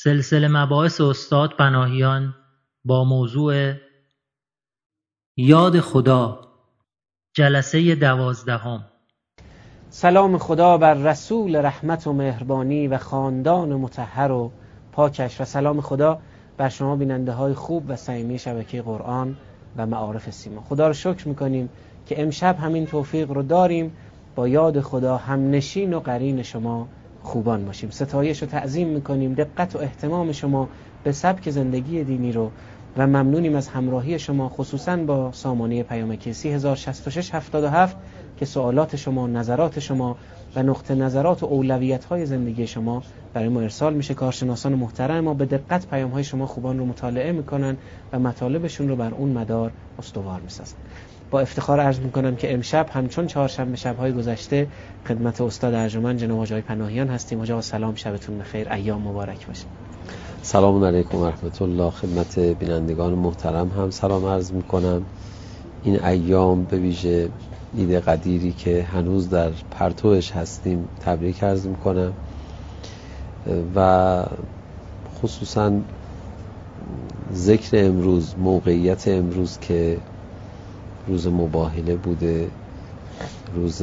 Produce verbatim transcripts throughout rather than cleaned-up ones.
سلسله مباحث استاد پناهیان با موضوع یاد خدا، جلسه دوازدهم. سلام خدا بر رسول رحمت و مهربانی و خاندان مطهر و پاکش و سلام خدا بر شما بیننده های خوب و صمیمی شبکه قرآن و معارف سیما. خدا رو شکر میکنیم که امشب همین توفیق رو داریم با یاد خدا همنشین و قرین شما خوبان باشیم. ستایش و تعظیم میکنیم دقت و اهتمام شما به سبک زندگی دینی رو و ممنونیم از همراهی شما، خصوصا با سامانه پیامکی سی هزار و شصت و شش هفتاد و هفت که سوالات شما، نظرات شما و نقطه نظرات و اولویت های زندگی شما برای ما ارسال میشه. کارشناسان محترم ما به دقت پیام های شما خوبان رو مطالعه میکنن و مطالبشون رو بر اون مدار استوار میسازن. با افتخار عرض میکنم که امشب همچون چهارشنبه شب‌های گذشته خدمت استاد ارجمند جناب آقای پناهیان هستیم. آقا سلام، شبتون بخیر، ایام مبارک باشه. سلام علیکم و رحمت الله. خدمت بینندگان محترم هم سلام عرض میکنم. این ایام به ویژه عید قدیری که هنوز در پرتوش هستیم تبریک عرض میکنم و خصوصا ذکر امروز، موقعیت امروز که روز مباهله بوده، روز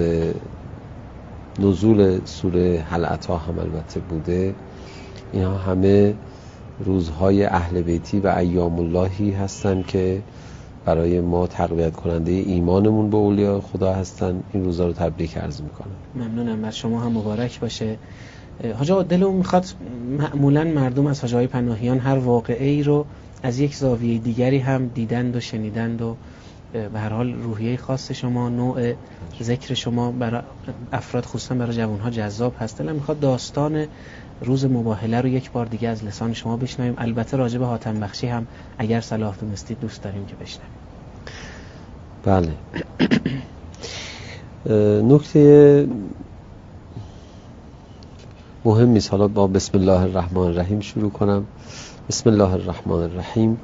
نزول سوره هل اتی هم البته بوده، اینها همه روزهای اهل بیتی و ایام اللهی هستن که برای ما تقویت کننده ایمانمون به اولیاء خدا هستن. این روزا رو تبریک عرض میکنم. ممنونم، بر شما هم مبارک باشه. حاج آقا دلمون میخواد معمولا مردم از حاج آقای پناهیان هر واقعه‌ای رو از یک زاویه دیگری هم دیدند و شنیدند و به هر حال روحیه خاص شما، نوع ذکر شما برای افراد خصوصا برای جوانها جذاب هست. دلم میخواد داستان روز مباهله رو یک بار دیگه از لسان شما بشنویم. البته راجع به حاتم بخشی هم اگر صلاح دونستید دوست داریم که بشنویم. بله. نکته مهمی است. حالا با بسم الله الرحمن الرحیم شروع کنم. بسم الله الرحمن الرحیم.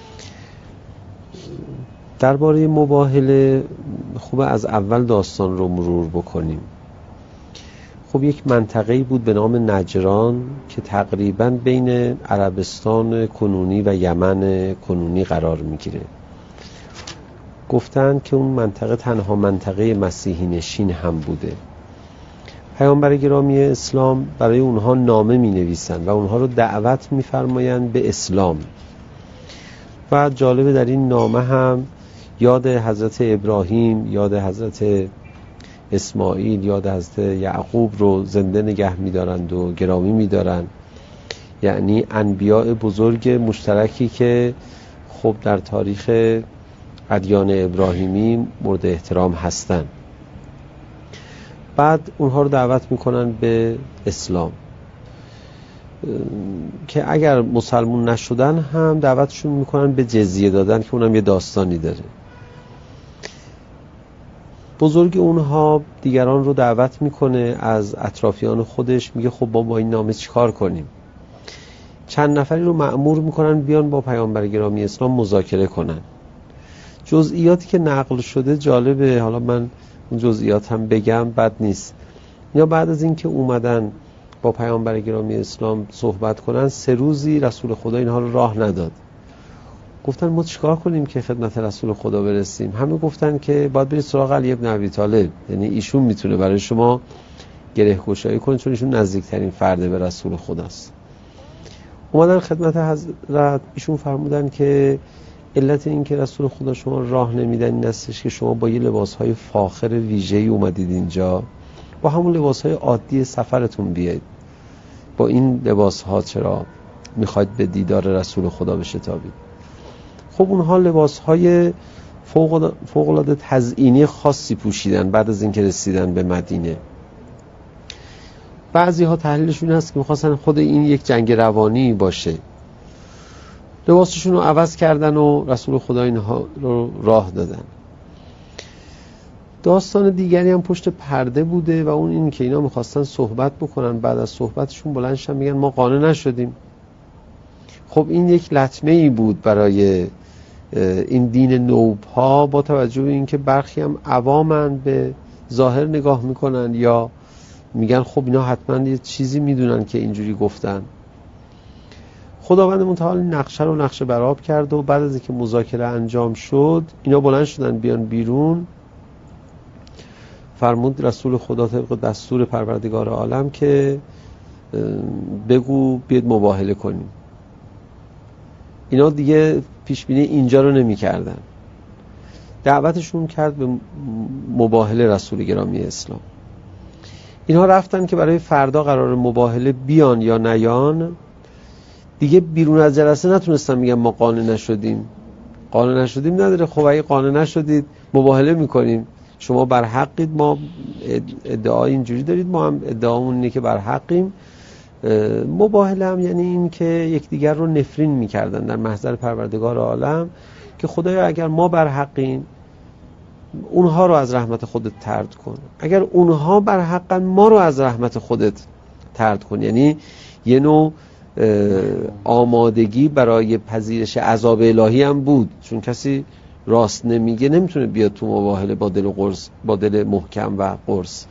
درباره مباهله خوبه از اول داستان رو مرور بکنیم. خب یک منطقه‌ای بود به نام نجران که تقریباً بین عربستان کنونی و یمن کنونی قرار میگیره. گفتن که اون منطقه تنها منطقه مسیحی نشین هم بوده. پیامبر گرامی اسلام برای اونها نامه می نویسن و اونها رو دعوت می فرماین به اسلام. و جالبه در این نامه هم یاد حضرت ابراهیم، یاد حضرت اسماعیل، یاد حضرت یعقوب رو زنده نگه می دارند و گرامی می دارند. یعنی انبیاء بزرگ مشترکی که خب در تاریخ ادیان ابراهیمی مورد احترام هستند. بعد اونها رو دعوت میکنن به اسلام که اگر مسلمون نشدن هم دعوتشون میکنن به جزیه دادن که اونم یه داستانی داره. بزرگ اونها دیگران رو دعوت میکنه از اطرافیان خودش، میگه خب با با این نامه چیکار کنیم. چند نفری رو مأمور میکنن بیان با پیامبر گرامی اسلام مذاکره کنن. جزئیاتی که نقل شده جالبه، حالا من اون جزئیات هم بگم بد نیست. یا بعد از اینکه اومدن با پیامبر گرامی اسلام صحبت کنن، سه روزی رسول خدا اینها رو راه نداد. گفتن ما چیکار کنیم که خدمت رسول خدا برسیم؟ همه گفتن که باید برید سراغ علی ابن ابی طالب، یعنی ایشون میتونه برای شما گره گشایی کنه چون ایشون نزدیکترین فرد به رسول خداست. اومدن خدمت حضرت، ایشون فرمودن که علت این که رسول خدا شما راه نمیدن این استش که شما با یه لباسهای فاخر ویژه‌ای اومدید اینجا، با همون لباسهای عادی سفرتون بیاید. با این لباسها چرا میخواید به دیدار رسول خدا بشتابید؟ خب اونها لباسهای فوق‌العاده تزیینی خاصی پوشیدن بعد از اینکه رسیدن به مدینه. بعضی ها تحلیلشون هست که میخواستن خود این یک جنگ روانی باشه. لباسشون رو عوض کردن و رسول خدا اینها رو راه دادن. داستان دیگری هم پشت پرده بوده و اون این که اینا میخواستن صحبت بکنن، بعد از صحبتشون بلند شدن میگن ما قانع نشدیم. خب این یک لطمه ای بود برای این دین نوپا، با توجه به اینکه برخی هم عوامن به ظاهر نگاه میکنن یا میگن خب اینا حتما یه چیزی میدونن که اینجوری گفتن. خداوند متعال نقشه رو نقشه برآب کرد و بعد از اینکه مذاکره انجام شد اینا بلند شدن بیان بیرون. فرمود رسول خدا طبق دستور پروردگار عالم که بگو بیاد مباهله کنیم. اینا دیگه پیش بینی اینجا رو نمی کردن. دعوتشون کرد به مباهله رسول گرامی اسلام. اینها رفتن که برای فردا قرار مباهله بیان یا نیان. دیگه بیرون از جلسه نتونستن میگن ما قانع نشدیم. قانع نشدیم نداره. خب اگه قانع نشدید مباهله میکنیم، شما بر حقید، ما ادعای اینجوری دارید، ما هم ادعامون اینه که بر حقیم. مباهله هم یعنی این که یکدیگر رو نفرین میکردن در محضر پروردگار عالم که خدایا اگر ما بر حقیم اونها رو از رحمت خودت طرد کن، اگر اونها بر حقن ما رو از رحمت خودت طرد کن. یعنی یه نوع آمادگی برای پذیرش عذاب الهی هم بود، چون کسی راست نمیگه نمیتونه بیاد تو مباهله با دل قرص، با دل محکم و قرص.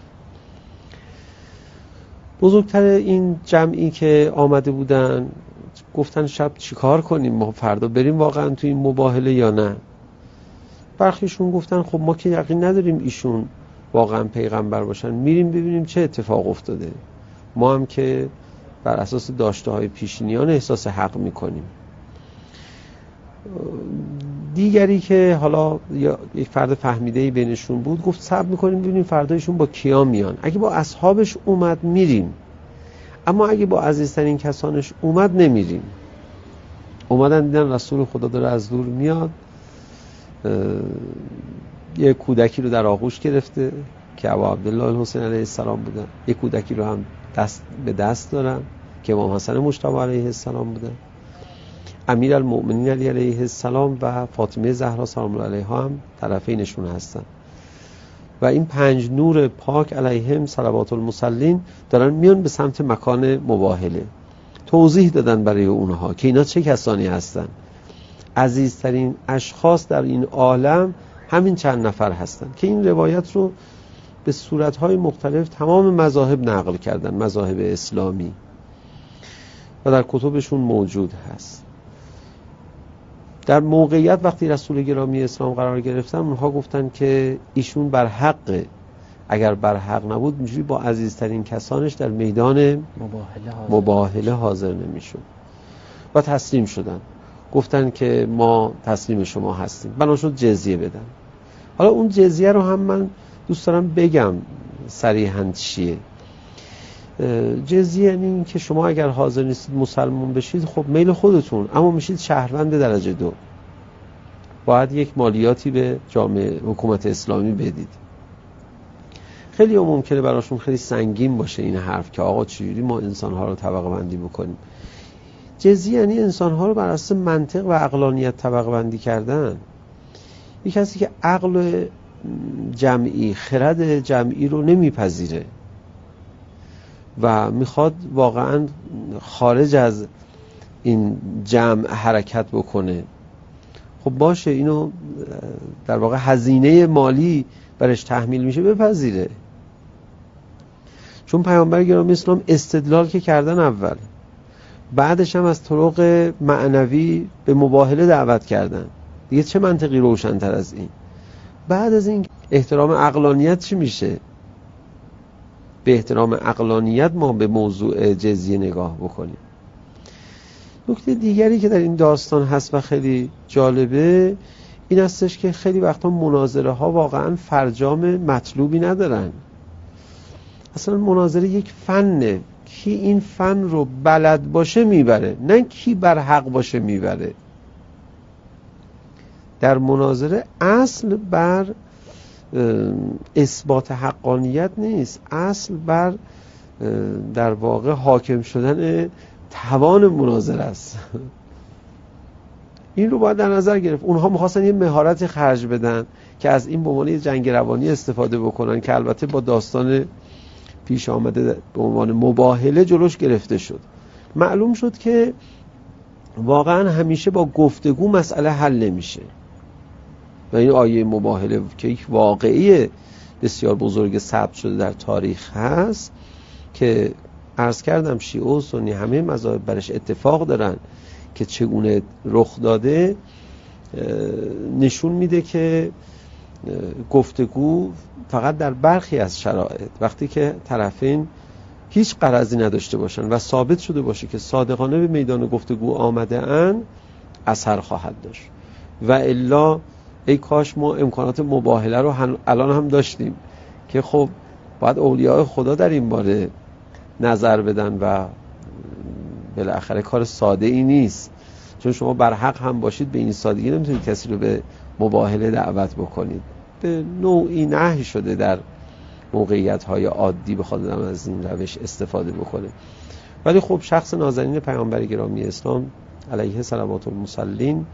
بزرگتر این جمعی که آمده بودن گفتن شب چیکار کنیم، ما فردا بریم واقعا تو این مباهله یا نه؟ برخیشون گفتن خب ما که یقین نداریم ایشون واقعا پیغمبر باشن، میریم ببینیم چه اتفاق افتاده، ما هم که بر اساس داشته های پیشینیان احساس حق میکنیم. دیگری که حالا یک فرد فهمیده‌ای بینشون بود گفت صبر میکنیم ببینیم فردایشون با کیا میان، اگه با اصحابش اومد میریم، اما اگه با عزیزترین کسانش اومد نمیریم. اومدن دیدن رسول خدا داره از دور میاد، یه کودکی رو در آغوش گرفته که ابو عبدالله الحسین علیه السلام بودن، یه کودکی رو هم دست به دست دارن که امام حسن مجتبی علیه السلام بودن. امیر المؤمنین علی علیه السلام و فاطمه زهرا سلام الله علیها هم طرفینشون هستن و این پنج نور پاک علیهم صلوات المصلین دارن میان به سمت مکان مباهله. توضیح دادن برای اونها که اینا چه کسانی هستن. عزیزترین اشخاص در این عالم همین چند نفر هستن که این روایت رو به صورتهای مختلف تمام مذاهب نقل کردن، مذاهب اسلامی، و در کتبشون موجود هست. در موقعیت وقتی رسول گرامی اسلام قرار گرفتن اونها گفتن که ایشون بر حق، اگر بر حق نبود اینجوری با عزیزترین کسانش در میدان مباهله حاضر, مباهله حاضر نمیشد و تسلیم شدن. گفتن که ما تسلیم شما هستیم، بنا شد جزیه بدن. حالا اون جزیه رو هم من دوست دارم بگم صریحاً چیه. جزیه یعنی این که شما اگر حاضر نیستید مسلمان بشید خب میل خودتون، اما میشید شهروند درجه دو، باید یک مالیاتی به جامعه حکومت اسلامی بدید. خیلی ممکنه براشون خیلی سنگین باشه این حرف که آقا چجوری ما انسانها رو طبقه بندی بکنیم. جزیه یعنی انسانها رو بر اساس منطق و عقلانیت طبقه بندی کردن. یک کسی که عقل جمعی، خرد جمعی رو نمیپذیره و میخواد واقعا خارج از این جمع حرکت بکنه، خب باشه اینو در واقع هزینه مالی برش تحمیل میشه بپذیره. چون پیامبر گرامی اسلام استدلال که کردن اول، بعدش هم از طرق معنوی به مباهله دعوت کردن، دیگه چه منطقی روشن‌تر از این؟ بعد از این احترام عقلانیت چی میشه؟ به احترام عقلانیت ما به موضوع جزیه نگاه بکنیم. نکته دیگری که در این داستان هست و خیلی جالبه این هستش که خیلی وقتا مناظره ها واقعا فرجام مطلوبی ندارن. اصلا مناظره یک فنه، کی این فن رو بلد باشه میبره، نه کی بر حق باشه میبره. در مناظره اصل بر اثبات حقانیت نیست، اصل بر در واقع حاکم شدن توان مناظره است. این رو باید در نظر گرفت. اونها می‌خواستن یه مهارت خرج بدن که از این به عنوان جنگ روانی استفاده بکنن که البته با داستان پیش آمده به عنوان مباهله جلوش گرفته شد. معلوم شد که واقعا همیشه با گفتگو مسئله حل نمیشه و این آیه مباهله که یک واقعی بسیار بزرگ ثبت شده در تاریخ هست که عرض کردم شیعه و سنی همه مذاهب برش اتفاق دارن که چگونه رخ داده، نشون میده که گفتگو فقط در برخی از شرایط، وقتی که طرفین هیچ غرضی نداشته باشن و ثابت شده باشه که صادقانه به میدان گفتگو آمده ان، اثر خواهد داشت. و الا ای کاش ما امکانات مباهله رو هم الان هم داشتیم که خب باید اولیاء خدا در این باره نظر بدن و بالاخره کار ساده ای نیست، چون شما بر حق هم باشید به این سادگی نمیتونید کسی رو به مباهله دعوت بکنید. به نوعی نهی شده در موقعیت های عادی بخواد آدم از این روش استفاده بکنه. ولی خب شخص نازنین پیامبر گرامی اسلام علیه صلوات المصلین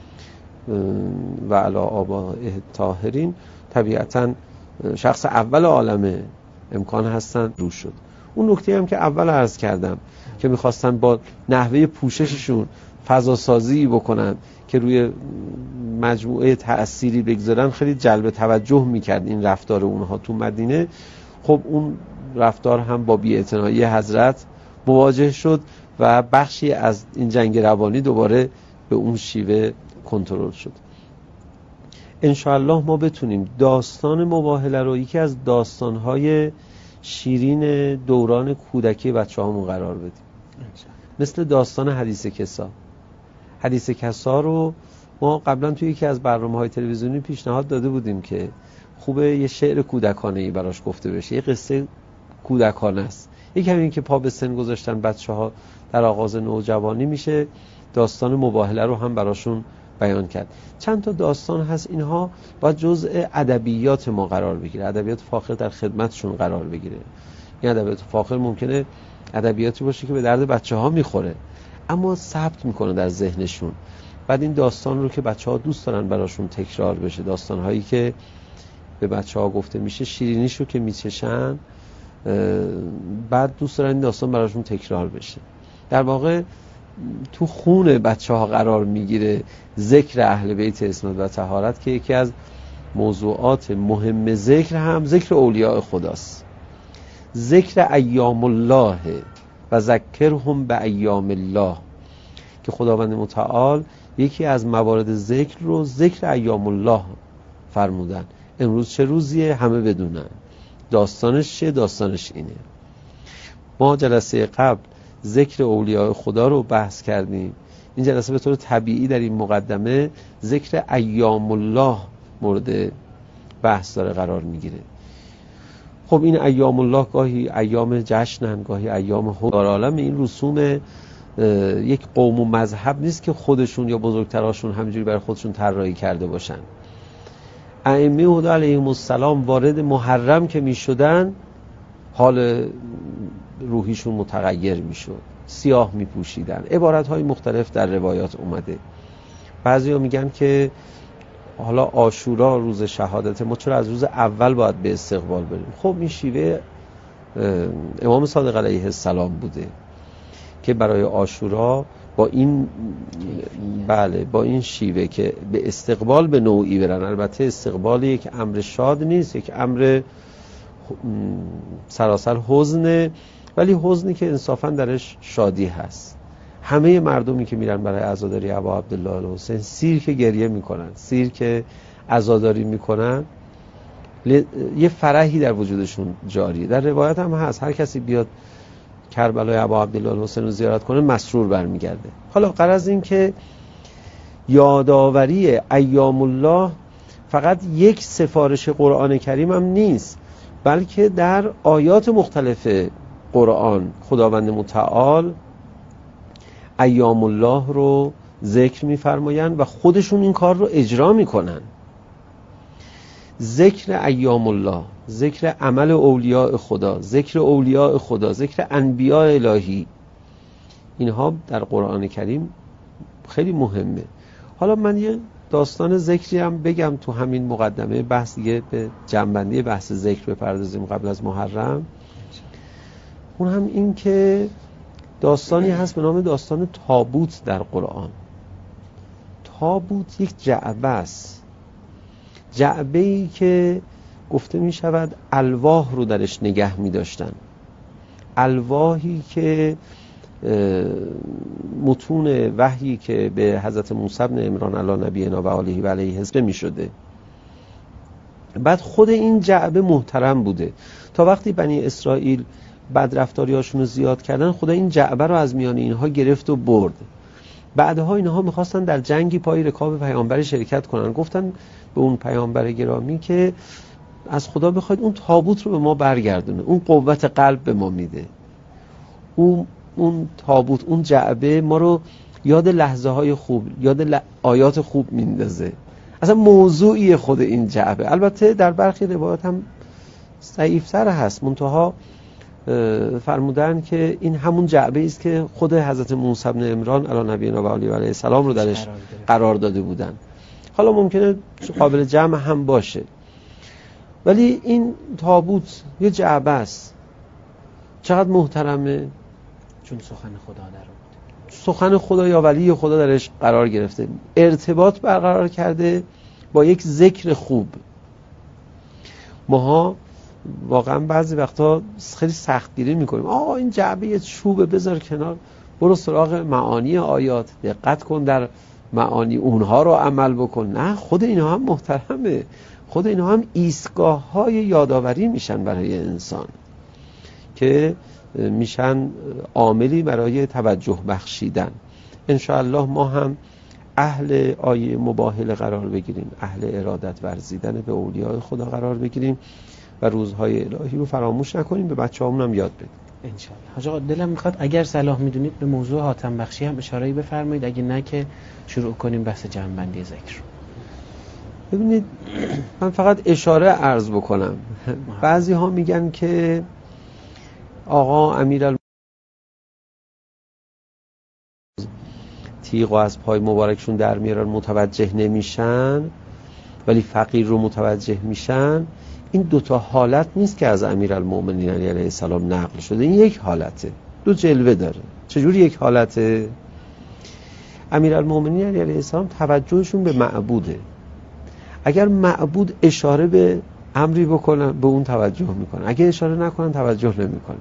و علی آبائه الطاهرین طبیعتاً شخص اول عالم امکان هستن روش شد. اون نکته هم که اول عرض کردم که میخواستن با نحوه پوشششون فضا سازی بکنن که روی مجموعه تأثیری بگذارن، خیلی جلب توجه میکرد این رفتار اونها تو مدینه. خب اون رفتار هم با بی‌اعتنایی حضرت مواجه شد و بخشی از این جنگ روانی دوباره به اون شیوه کنترل شد. انشاءالله ما بتونیم داستان مباهله رو یکی از داستانهای شیرین دوران کودکی بچه هامون قرار بدیم، مثل داستان حدیث کسا. حدیث کسا رو ما قبلا توی یکی از برنامه‌های تلویزیونی پیشنهاد داده بودیم که خوبه یه شعر کودکانه‌ای براش گفته بشه، یه قصه کودکانه است. یکی همین که پا به سن گذاشتن بچه‌ها در آغاز نوجوانی میشه، داستان مباهله رو هم براشون بیان کرد. چند تا داستان هست، اینها باید جزء ادبیات ما قرار بگیره، ادبیات فاخر در خدمتشون قرار بگیره. این ادبیات فاخر ممکنه ادبیاتی باشه که به درد بچه‌ها میخوره اما ثبت میکنه در ذهنشون. بعد این داستان رو که بچه‌ها دوست دارن براشون تکرار بشه، داستان‌هایی که به بچه‌ها گفته میشه شیرینیشو که میچشن، بعد دوست دارن این داستان براشون تکرار بشه. در واقع تو خون بچه‌ها قرار میگیره ذکر اهل بیت عصمت و طهارت که یکی از موضوعات مهم ذکر هم ذکر اولیاء خداست. ذکر ایام الله و ذکرهم به ایام الله، که خداوند متعال یکی از موارد ذکر رو ذکر ایام الله فرمودن. امروز چه روزیه همه بدونن، داستانش چه؟ داستانش اینه. ما جلسه قبل ذکر اولیاء خدا رو بحث کردیم، این جلسه به طور طبیعی در این مقدمه ذکر ایام الله مورد بحث داره قرار میگیره. خب این ایام الله گاهی ایام جشنن، گاهی ایام حضور. در عالم این رسوم یک قوم و مذهب نیست که خودشون یا بزرگتراشون همینجوری برای خودشون طراحی کرده باشن. ائمه هدی علیهم السلام وارد محرم که می شدن حال روحیشون متغیر می شد، سیاه می پوشیدن. عبارت های مختلف در روایات اومده. بعضی ها میگن که حالا عاشورا روز شهادت ما، چرا از روز اول باید به استقبال بریم؟ خب این شیوه امام صادق علیه السلام بوده که برای عاشورا با این بله با این شیوه که به استقبال به نوعی برن. البته استقبال یک امر شاد نیست، یک امر سراسر حزنه، ولی حزنی که انصافا درش شادی هست. همه مردمی که میرن برای عزاداری ابا عبدالله الحسین سیر که گریه میکنن، سیر که عزاداری میکنن، یه فرحی در وجودشون جاریه. در روایت هم هست هر کسی بیاد کربلای ابا عبدالله الحسین رو زیارت کنه مسرور برمیگرده. حالا غرض این که یادآوری ایام الله فقط یک سفارش قرآن کریم هم نیست، بلکه در آیات مختلف قرآن خداوند متعال ایام الله رو ذکر می‌فرمایند و خودشون این کار رو اجرا میکنن. ذکر ایام الله، ذکر عمل اولیاء خدا، ذکر اولیاء خدا، ذکر انبیاء الهی، اینها در قرآن کریم خیلی مهمه. حالا من یه داستان ذکری هم بگم تو همین مقدمه بحث، دیگه به جنبندی بحث ذکر بپردازیم قبل از محرم. اون هم این که داستانی هست به نام داستان تابوت در قرآن. تابوت یک جعبه است، جعبه‌ای که گفته می شود الواح رو درش نگه می داشتن. الواحی که متون وحیی که به حضرت موسی بن عمران علی نبینا و آله و علیه حزب می شده. بعد خود این جعبه محترم بوده تا وقتی بنی اسرائیل بدرفتاریاشون رو زیاد کردن، خدا این جعبه رو از میان اینها گرفت و برد. بعدها اینها میخواستن در جنگی پای رکاب پیامبر شرکت کنن، گفتن به اون پیامبر گرامی که از خدا بخواید اون تابوت رو به ما برگردونه، اون قوت قلب به ما میده، اون اون تابوت، اون جعبه ما رو یاد لحظه های خوب، یاد ل... آیات خوب میندازه. اصلا موضوعی خود این جعبه، البته در برخی روایات هم ضعیف‌تر هست، منتها فرمودن که این همون جعبه است که خود حضرت موسی بن عمران علی نبینا و علیه و علیه السلام رو درش قرار داده بودن. حالا ممکنه قابل جمع هم باشه، ولی این تابوت یه جعبه است، چقدر محترمه، چون سخن خدا در بود، سخن خدا یا ولی خدا درش قرار گرفته، ارتباط برقرار کرده با یک ذکر خوب. ماها واقعا بعضی وقتا خیلی سختگیری میکنیم، آقا این جعبه یه چوبه بذار کنار، برو سراغ معانی آیات، دقت کن در معانی اونها رو عمل بکن. نه، خود اینها هم محترمه، خود اینها هم ایستگاه های یادآوری میشن برای انسان که میشن عاملی برای توجه بخشیدن. انشاءالله ما هم اهل آیه مباهله قرار بگیریم، اهل ارادت ورزیدن به اولیاء خدا قرار بگیریم و روزهای الهی رو فراموش نکنیم، به بچه‌هامون هم یاد بدیم انشاءالله. حاج آقا دلم میخواد اگر صلاح میدونید به موضوع حاتم بخشی هم اشاره‌ای بفرمایید، اگه نه که شروع کنیم بحث جمع‌بندی ذکر. ببینید من فقط اشاره عرض بکنم، بعضی ها میگن که آقا امیرالمومنین تیغو از پای مبارکشون در میارن متوجه نمیشن ولی فقیر رو متوجه میشن. این دوتا حالت نیست که از امیرالمومنین علیه السلام نقل شده، این یک حالته، دو جلوه داره. چجوری یک حالته؟ امیرالمومنین علیه السلام توجهشون به معبوده، اگر معبود اشاره به امری بکنن به اون توجه میکنن، اگه اشاره نکنن توجه نمیکنه.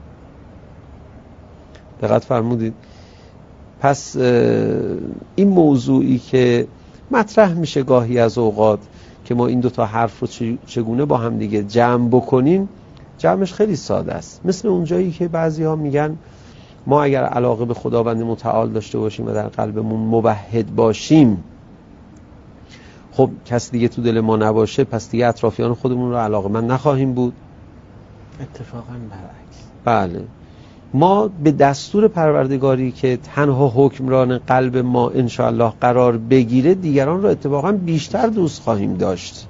دقت فرمودید؟ پس این موضوعی که مطرح میشه گاهی از اوقات که ما این دوتا حرف رو چگونه با هم دیگه جمع بکنیم، جمعش خیلی ساده است. مثل اونجایی که بعضی ها میگن ما اگر علاقه به خداوند متعال داشته باشیم و در قلبمون موحد باشیم، خب کسی دیگه تو دل ما نباشه، پس دیگه اطرافیان خودمون رو علاقه من نخواهیم بود. اتفاقا برعکس. بله، ما به دستور پروردگاری که تنها حکمران قلب ما انشاءالله قرار بگیره، دیگران رو اتفاقا بیشتر دوست خواهیم داشت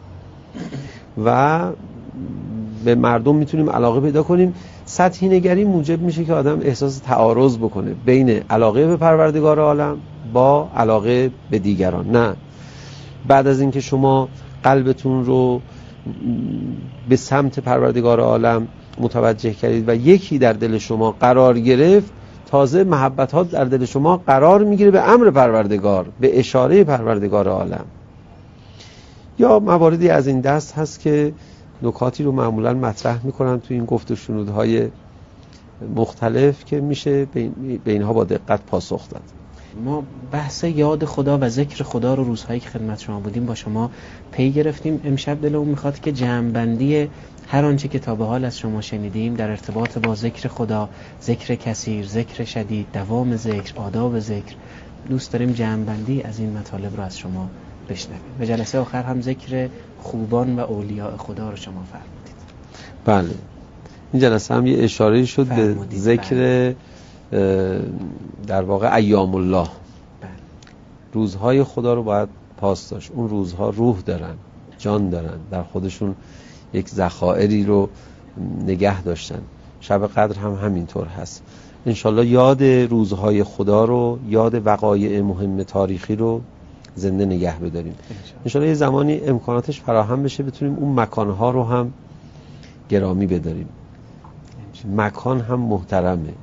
و به مردم میتونیم علاقه پیدا کنیم. سطحی نگری موجب میشه که آدم احساس تعارض بکنه بین علاقه به پروردگار عالم با علاقه به دیگران. نه، بعد از اینکه شما قلبتون رو به سمت پروردگار عالم متوجه کردید و یکی در دل شما قرار گرفت، تازه محبت ها در دل شما قرار میگیره به امر پروردگار، به اشاره پروردگار عالم. یا مواردی از این دست هست که نکاتی رو معمولا مطرح میکنن تو این گفت و شنودهای مختلف که میشه به اینها با دقت پاسخ داد. ما بحث یاد خدا و ذکر خدا رو روزهایی که خدمت شما بودیم با شما پی گرفتیم. امشب دلمون میخواد که جمع‌بندی هر آنچه که تا به حال از شما شنیدیم در ارتباط با ذکر خدا، ذکر کثیر، ذکر شدید، دوام ذکر، آداب ذکر، دوست داریم جمع‌بندی از این مطالب رو از شما بشنویم. و جلسه آخر هم ذکر خوبان و اولیاء خدا رو شما فرمودید. بله، این جلسه هم یه اشاره شد به ذکر بله. در واقع ایام الله، بله. روزهای خدا رو باید پاس داشت. اون روزها روح دارن، جان دارن، در خودشون یک ذخائری رو نگه داشتن. شب قدر هم همینطور هست. انشالله یاد روزهای خدا رو، یاد وقایع مهم تاریخی رو زنده نگه بداریم. انشالله یه زمانی امکاناتش فراهم بشه بتونیم اون مکانها رو هم گرامی بداریم. مکان هم محترمه.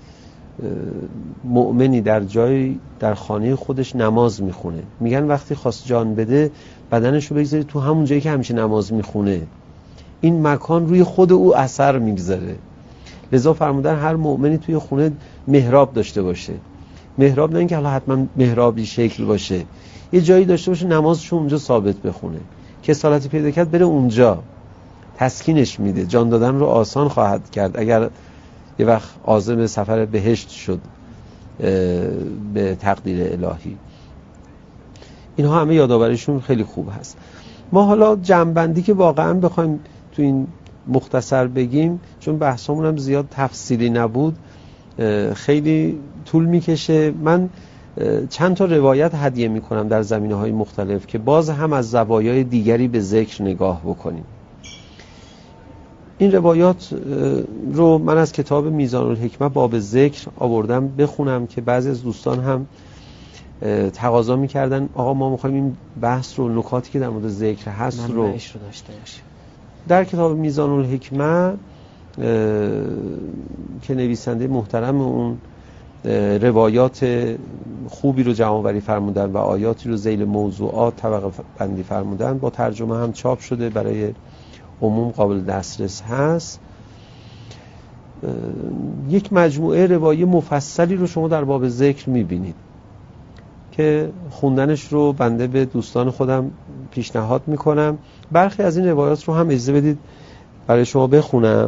مؤمنی در جای در خانه خودش نماز میخونه، میگن وقتی خواست جان بده بدنش رو بگذاری تو همون جایی که همیشه نماز میخونه، این مکان روی خود او اثر میگذاره. لذا فرمودن هر مؤمنی توی خونه محراب داشته باشه. محراب نه اینکه حالا حتما محرابی شکل باشه، یه جایی داشته باشه نمازش اونجا ثابت بخونه، کسالتی پیدا کرد بره اونجا، تسکینش میده، جان دادن رو آسان خواهد کرد اگر یه وقت عازم سفر بهشت شد به تقدیر الهی. اینها همه یادآوریشون خیلی خوب هست. ما حالا جمع‌بندی که واقعا بخوایم تو این مختصر بگیم، چون بحثمون هم زیاد تفصیلی نبود، خیلی طول میکشه. من چند تا روایت هدیه میکنم در زمینه‌های مختلف که باز هم از زوایای دیگری به ذکر نگاه بکنیم. این روایات رو من از کتاب میزان الحکمه باب ذکر آوردم بخونم که بعضی از دوستان هم تقاضا میکردن آقا ما میخوایم این بحث رو، نکاتی که در مورد ذکر هست رو, رو داشته باشیم. در کتاب میزان الحکمه که نویسنده محترم اون روایات خوبی رو جمع‌آوری فرمودن و آیاتی رو ذیل موضوعات طبقه بندی فرمودن، با ترجمه هم چاپ شده، برای عموم قابل دسترس هست. یک مجموعه روایی مفصلی رو شما در باب ذکر میبینید که خوندنش رو بنده به دوستان خودم پیشنهاد میکنم. برخی از این روایات رو هم اجازه بدید برای شما بخونم.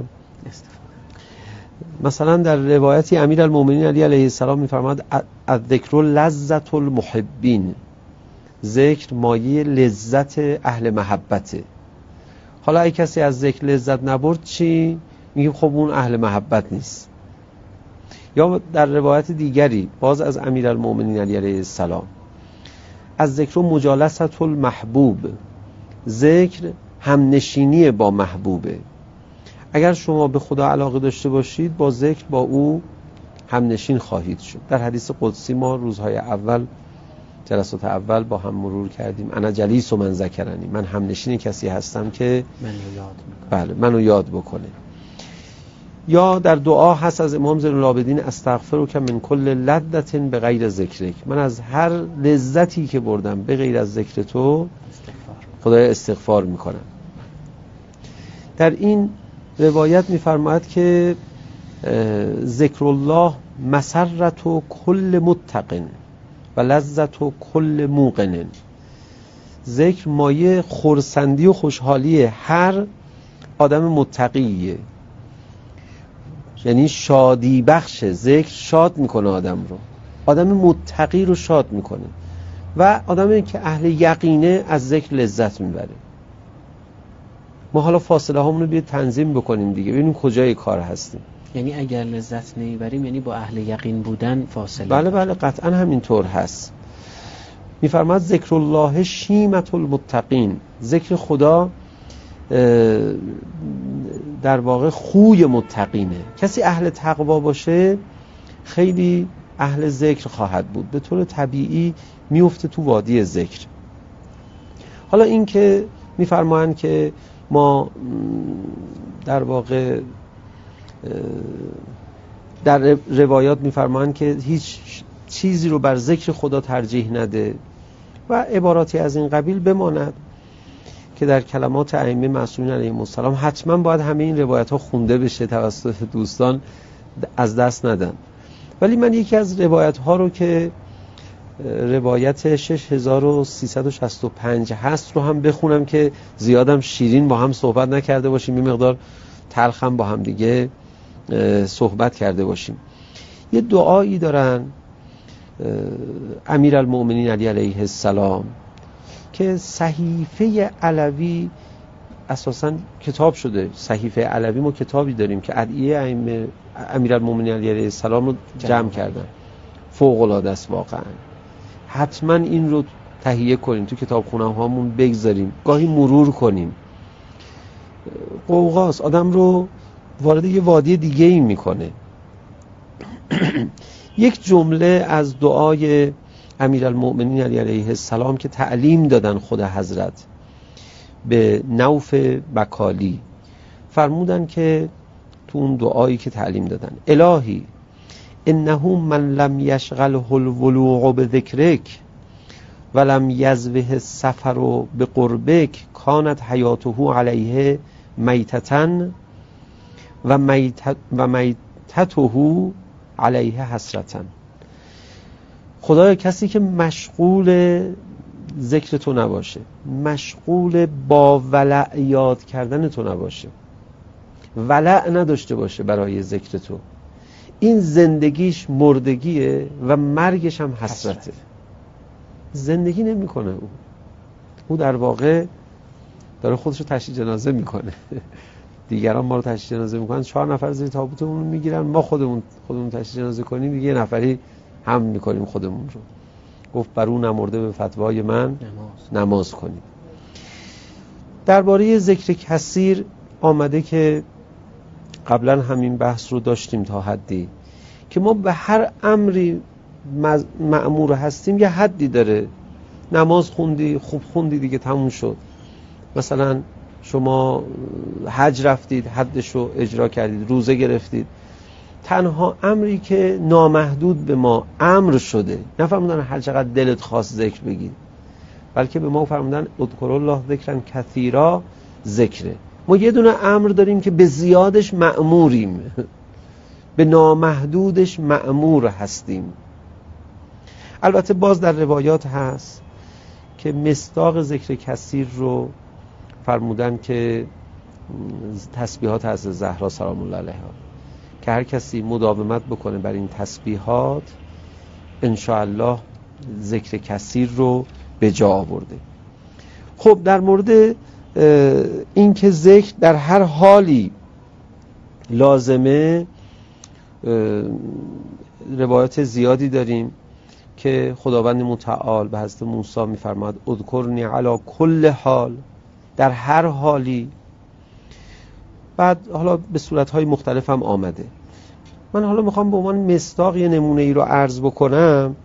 مثلا در روایتی امیرالمومنین علی علیه السلام میفرماد الذکر لذت المحبین، ذکر مایه لذت اهل محبته. حالا اگه کسی از ذکر لذت نبرد چی؟ میگیم خب اون اهل محبت نیست. یا در روایت دیگری باز از امیرالمومنین علی علیه السلام از ذکر مجالست المحبوب، ذکر همنشینی با محبوبه. اگر شما به خدا علاقه داشته باشید با ذکر با او همنشین خواهید شد. در حدیث قدسی ما روزهای اول، جلسات اول با هم مرور کردیم، انا جلیس و من ذکرنی، من همنشین کسی هستم که منو یاد میکنه. بله منو یاد بکنه. یا در دعا هست از امام زین العابدین استغفرک من کل لذت به غیر ذکرک، من از هر لذتی که بردم به غیر از ذکر تو خدای استغفار میکنم. در این روایت میفرماید که ذکر الله مسرت و کل متقن و لذت و کل موقن، ذکر مایه خرسندی و خوشحالی هر آدم متقیه، یعنی شادی بخشه. ذکر شاد میکنه آدم رو، آدم متقی رو شاد میکنه و آدمی که اهل یقینه از ذکر لذت میبره. ما حالا فاصله هامون رو بیاید تنظیم بکنیم دیگه، ببینیم کجای کار هستیم. یعنی اگر لذت نمیبریم یعنی با اهل یقین بودن فاصله. بله بله قطعا همینطور هست. میفرماد ذکر الله شیمت المتقین، ذکر خدا در واقع خوی متقینه. کسی اهل تقوا باشه خیلی اهل ذکر خواهد بود، به طور طبیعی میفته تو وادی ذکر. حالا این که میفرمایند که ما در واقع در روایات میفرمایند که هیچ چیزی رو بر ذکر خدا ترجیح نده و عباراتی از این قبیل بماند که در کلمات ائمه معصومین علیهم السلام حتما باید همه این روایت ها خونده بشه توسط دوستان، از دست ندن. ولی من یکی از روایت ها رو که روایت شش هزار و سیصد و شصت و پنج هست رو هم بخونم که زیادم شیرین با هم صحبت نکرده باشیم، یه مقدار تلخ هم با هم دیگه صحبت کرده باشیم. یه دعایی دارن امیرالمومنین علی علیه السلام که صحیفه علوی اساساً کتاب شده. صحیفه علوی ما کتابی داریم که ادعیه ائمه امیرالمومنین علی علیه السلام رو جمع کردن، فوق العاده است واقعا. حتما این رو تهیه کنیم، تو کتابخونه هامون بگذاریم، گاهی مرور کنیم. قوقاست، آدم رو وارد یه وادی دیگه ای میکنه. یک جمله از دعای امیرالمومنین علی علیه السلام که تعلیم دادن خود حضرت به نوف بکالی، فرمودن که تو اون دعایی که تعلیم دادن الهی انه من لم یشغله الولوع بذکرک ولم یزوه السفر بقربک کانت حیاته علیه میتتن و میت و میتته علیه حسرتن. خدایا کسی که مشغول ذکر تو نباشه، مشغول با ولع یاد کردن تو نباشه، ولع نداشته باشه برای ذکر تو، این زندگیش مردگیه و مرگش هم حسرته. زندگی نمی کنه او او در واقع داره خودشو تشییع جنازه میکنه. دیگران ما رو تشییع جنازه میکنن، چهار نفر زیر تابوتمون رو میگیرن، ما خودمون خودمون تشییع جنازه کنیم، یه نفری هم میکنیم خودمون رو. گفت بر او نمرده به فتوای من نماز, نماز کنیم. درباره ذکر کثیر آمده که قبلا همین بحث رو داشتیم تا حدی که ما به هر امری مأمور هستیم یه حدی داره. نماز خوندی، خوب خوندی دیگه تموم شد. مثلا شما حج رفتید، حدش رو اجرا کردید، روزه گرفتید. تنها امری که نامحدود به ما امر شده، نفرمودن هر چقدر دلت خواست ذکر بگید، بلکه به ما فرمودن اذکروا الله ذکرا کثیرا ذکره. ما یه دونه امر داریم که به زیادش مأموریم، به نامحدودش مأمور هستیم. البته باز در روایات هست که مصداق ذکر کثیر رو فرمودن که تسبیحات از زهرا سلام الله علیها، که هر کسی مداومت بکنه بر این تسبیحات انشاءالله ذکر کثیر رو به جا آورده. خب در مورد این که ذکر در هر حالی لازمه، روایات زیادی داریم که خداوند متعال به حضرت موسی میفرماد اذکرنی علی کل حال، در هر حالی. بعد حالا به صورتهای مختلف هم آمده. من حالا میخوام به عنوان مصداق یه نمونه ای رو عرض بکنم.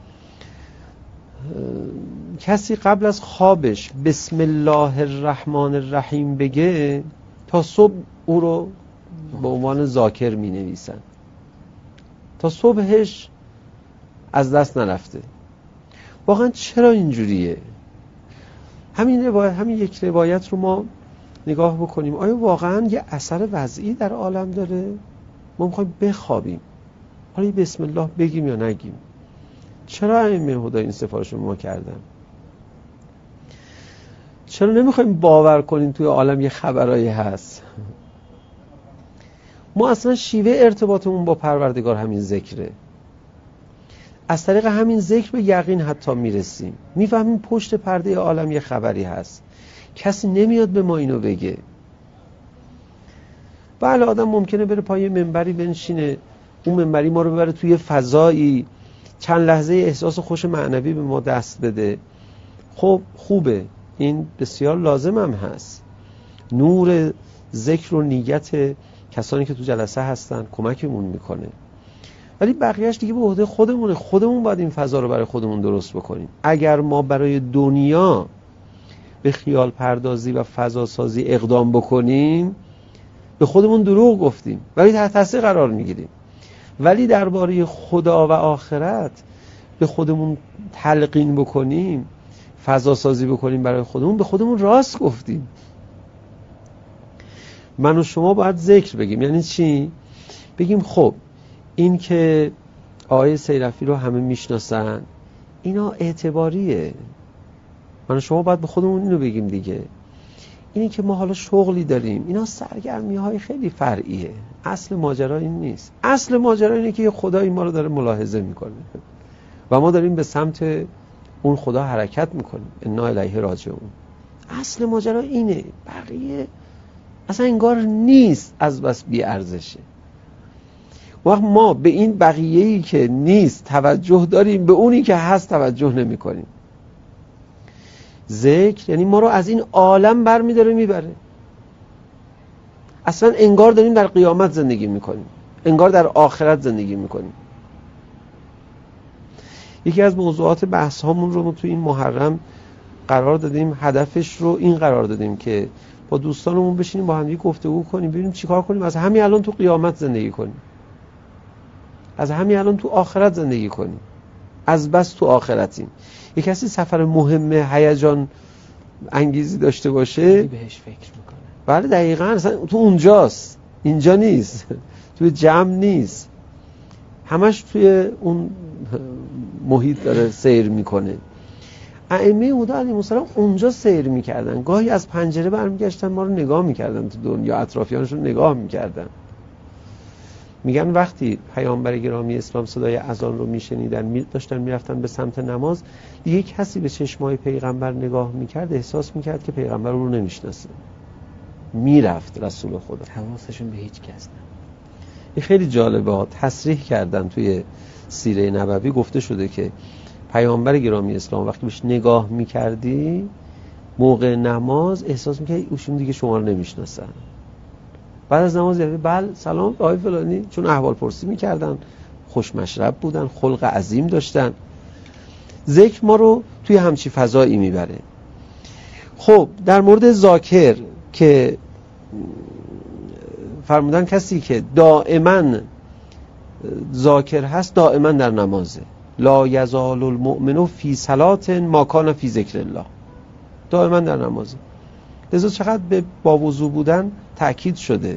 کسی قبل از خوابش بسم الله الرحمن الرحیم بگه تا صبح او رو به عنوان ذاکر می نویسن، تا صبحش از دست نرفته. واقعا چرا اینجوریه؟ همین روایت، همین یک روایت رو ما نگاه بکنیم، آیا واقعا یه اثر وضعی در عالم داره؟ ما میخوایم بخوابیم، حالا بسم الله بگیم یا نگیم؟ چرا ائمه هدا این سفارش رو ما کردن؟ چرا نمیخوایم باور کنیم توی عالم یه خبرایی هست؟ ما اصلا شیوه ارتباطمون با پروردگار همین ذکره. از طریق همین ذکر به یقین حتی میرسیم، میفهمیم پشت پرده عالم یه خبری هست، کسی نمیاد به ما اینو بگه. بله آدم ممکنه بره پای منبری بنشینه، اون منبری ما رو ببره توی فضایی، چند لحظه احساس خوش معنوی به ما دست بده. خب خوبه، این بسیار لازم هم هست. نور ذکر و نیت کسانی که تو جلسه هستن کمکمون میکنه، ولی بقیهش دیگه به عهده خودمونه. خودمون باید این فضا رو برای خودمون درست بکنیم. اگر ما برای دنیا به خیال پردازی و فضا سازی اقدام بکنیم، به خودمون دروغ گفتیم ولی تحت تاثیر قرار میگیریم. ولی درباره خدا و آخرت به خودمون تلقین بکنیم، فضا سازی بکنیم برای خودمون، به خودمون راست گفتیم. من و شما باید ذکر بگیم. یعنی چی؟ بگیم خب این که آیه سیرفی رو همه میشناسن، اینا اعتباریه. من و شما باید به خودمون اینو بگیم دیگه. اینی که ما حالا شغلی داریم، اینا سرگرمی های خیلی فرعیه. اصل ماجرا این نیست. اصل ماجرا اینه که خدای ما رو داره ملاحظه میکنه و ما داریم به سمت اون خدا حرکت میکنیم. انا الیه راجعون. اصل ماجرا اینه. بقیه اصلا انگار نیست، از بس بی ارزشه. وقت ما به این بقیه‌ای که نیست توجه داریم، به اونی که هست توجه نمی کنیم. ذکر یعنی ما رو از این عالم برمی داره میبره. اصلا انگار داریم در قیامت زندگی میکنیم، انگار در آخرت زندگی میکنیم. یکی از موضوعات بحث هامون رو ما تو این محرم قرار دادیم، هدفش رو این قرار دادیم که با دوستانمون بشینیم با هم دیگه گفتگو کنیم، ببینیم چیکار کنیم از همین الان تو قیامت زندگی کنیم، از همین الان تو آخرت زندگی کنیم. از بس تو آخرتیم. یک کسی سفر مهم هیجان انگیزی داشته باشه بهش فکر میکنه. بله دقیقاً اصلا تو اونجاست. اینجا نیست، توی جمع نیست، همش توی اون محیط داره سیر میکنه. ائمه هدی علیهم السلام اونجا سیر میکردن، گاهی از پنجره برمیگشتن ما رو نگاه میکردن، تو دنیا اطرافیانشون نگاه میکردن. میگن وقتی پیامبر گرامی اسلام صدای اذان رو میشنیدن می داشتن میرفتن به سمت نماز، دیگه کسی به چشمای پیغمبر نگاه میکرد احساس میکرد که پیغمبر رو نمیشناسه، میرفت رسول خدا، حواسشون به هیچ کس نه. این خیلی جالبه، تصریح کردن توی سیره نبوی گفته شده که پیامبر گرامی اسلام وقتی بهش نگاه میکردی موقع نماز احساس میکردی اوشون دیگه شما رو نمیشناسن. بعد از نماز یعنی بله سلام آقای فلانی، چون احوال پرسی میکردن، خوش مشرب بودن، خلق عظیم داشتن. ذکر ما رو توی همچی فضایی میبره. خب در مورد ذاکر که فرمودن کسی که دائما ذاکر هست دائما در نمازه، لا یزال المؤمن فی صلات ما کان فی ذکر الله، دائما در نمازه. لذا چقدر به با وضو بودن تأکید شده.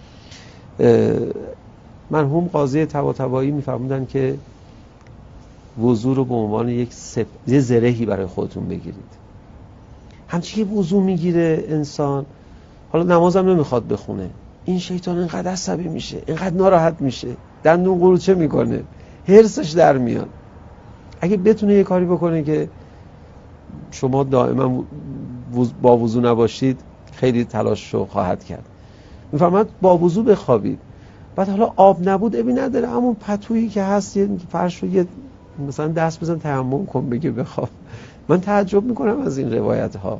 مرحوم قاضی طباطبایی میفرمودن که وضو رو به عنوان یک سف... یه زرهی برای خودتون بگیرید. همچنین که وضو میگیره انسان، حالا نمازم نمیخواد بخونه، این شیطان اینقدر عصبی میشه، اینقدر ناراحت میشه، دندون قروچه میکنه، هرسش در میاد. اگه بتونه یه کاری بکنه که شما دائما با وضو نباشید، خیلی تلاش رو خواهد کرد. میفرماد با وضو بخوابید، بعد حالا آب نبود ابی نداره، همون پتویی که هست یه فرش رو یه مثلا دست بزن تیمم کن بگه بخواب. من تعجب میکنم از این روایت ها،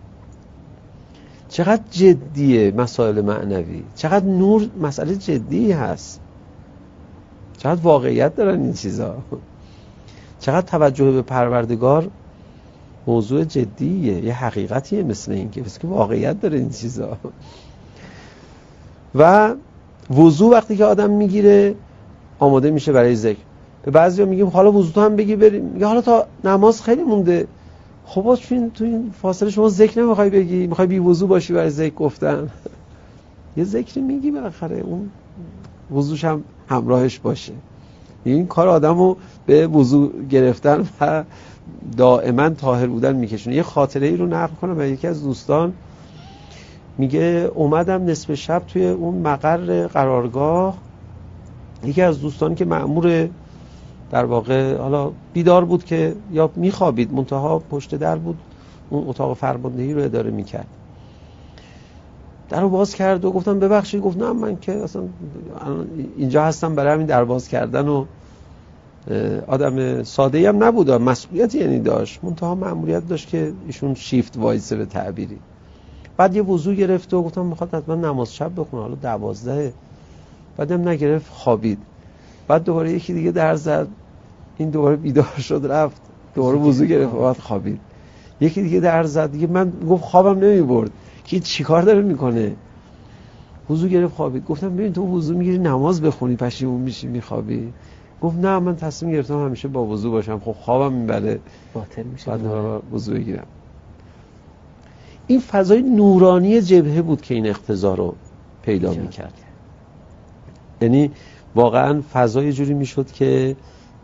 چقدر جدیه مسائل معنوی، چقدر نور مسئله جدی هست، چقدر واقعیت دارن این چیزا، چقدر توجه به پروردگار موضوع جدیه، یه حقیقتیه، مثل این که مثل که واقعیت داره این چیزا. و وضو وقتی که آدم میگیره آماده میشه برای ذکر. به بعضیا میگیم حالا وضو تو هم بگی بریم، میگه حالا تا نماز خیلی مونده. خب تو این فاصله شما ذکر نمیخوای بگی، میخوای بی وضو باشی برای ذکر گفتن؟ یه ذکری میگی بالاخره، اون وضوش هم همراهش باشه. این کار آدمو به وضو گرفتن و دائما طاهر بودن میکشونه. یه خاطره ای رو نقل کنم. و یکی از دوستان میگه اومدم نصف شب توی اون مقر قرارگاه، یکی از دوستان که مأمور در واقع حالا بیدار بود که یا میخوابید، منتها پشت در بود، اون اتاق فرماندهی رو اداره میکرد، در رو باز کرد و گفتم ببخشید. گفت نه من که اصلا اینجا هستم برای همین در باز کردن. و آدم ساده‌ای هم نبود، مسئولیتی یعنی داشت، منتها مأموریت داشت که ایشون شیفت وایسه به تعبیری. بعد یه وضو گرفت و گفتم میخواد حتما نماز شب بخونه، حالا دوازده. بعدم نگرفت، خوابید. بعد دوباره یکی دیگه در زد، این دوباره بیدار شد رفت، دوباره وضو گرفت و بعد خوابید. یکی دیگه در زد دیگه، من گفت خوابم نمیبرد که چیکار داره میکنه، وضو گرفت خوابید. گفتم ببین تو وضو میگیری نماز بخونی پشیمون میشی میخوابی؟ گفت نه من تصمیم گرفتم همیشه با وضو باشم، خب خوابم میبره باطل میشه، بعد دوباره وضو بگیرم. این فضای نورانی جبهه بود که این اقتضا رو پیدا میکرد. یعنی واقعا فضای جوری میشد که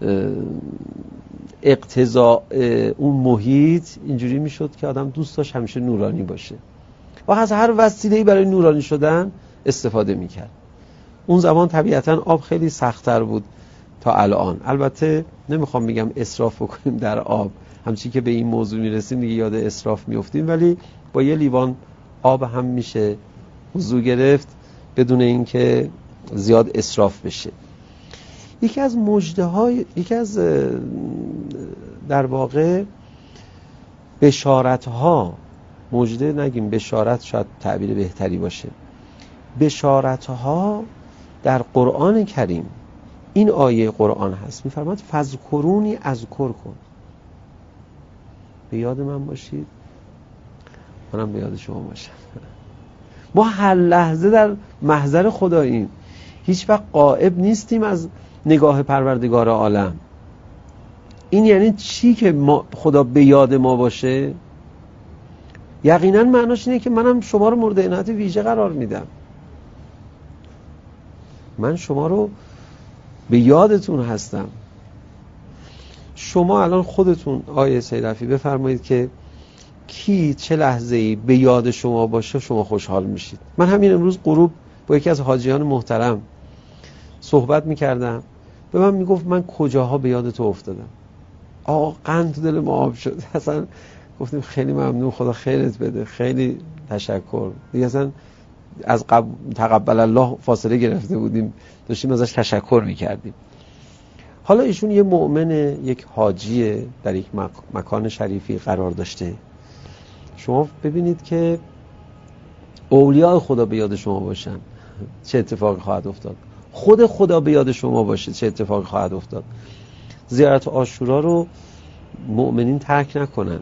اقتضا اون محیط اینجوری میشد که آدم دوست داشت همیشه نورانی باشه و از هر وسیله‌ای برای نورانی شدن استفاده میکرد. اون زمان طبیعتا آب خیلی سخت‌تر بود تا الان. البته نمیخوام بگم اسراف بکنیم در آب، همچین که به این موضوع میرسیم دیگه یاد اسراف میافتیم، ولی با یه لیوان آب هم میشه وضو گرفت بدون اینکه زیاد اسراف بشه. یکی از مژده‌های، یکی از در واقع بشارت‌ها، مژده نگیم بشارت شاید تعبیر بهتری باشه، بشارت‌ها در قرآن کریم، این آیه قرآن هست میفرماد فذکرونی اذکرکم، به یاد من باشید منم به یاد شما باشم. ما هر لحظه در محضر خداییم، هیچ وقت غائب نیستیم از نگاه پروردگار عالم. این یعنی چی که ما خدا به یاد ما باشه؟ یقینا معناش اینه که منم شما رو مورد عنایت ویژه قرار میدم. من شما رو به یادتون هستم. شما الان خودتون آیه سید رفیع بفرمایید که کی چه لحظه‌ای به یاد شما باشه شما خوشحال میشید. من همین امروز غروب با یکی از حاجیان محترم صحبت میکردم، به من میگفت من کجاها به یاد تو افتادم. آقا قند تو دل ما آب شد. اصلا گفتیم خیلی ممنون، خدا خیرت بده، خیلی تشکر. دیگه اصلا از قبل تقبل الله فاصله گرفته بودیم، داشتیم ازش تشکر میکردیم. حالا ایشون یه مؤمن، یک حاجی در یک مکان شریفی قرار داشته. شما ببینید که اولیاء خدا به یاد شما باشن چه اتفاقی خواهد افتاد، خود خدا به یاد شما باشه چه اتفاقی خواهد افتاد. زیارت عاشورا رو مؤمنین ترک نکنن،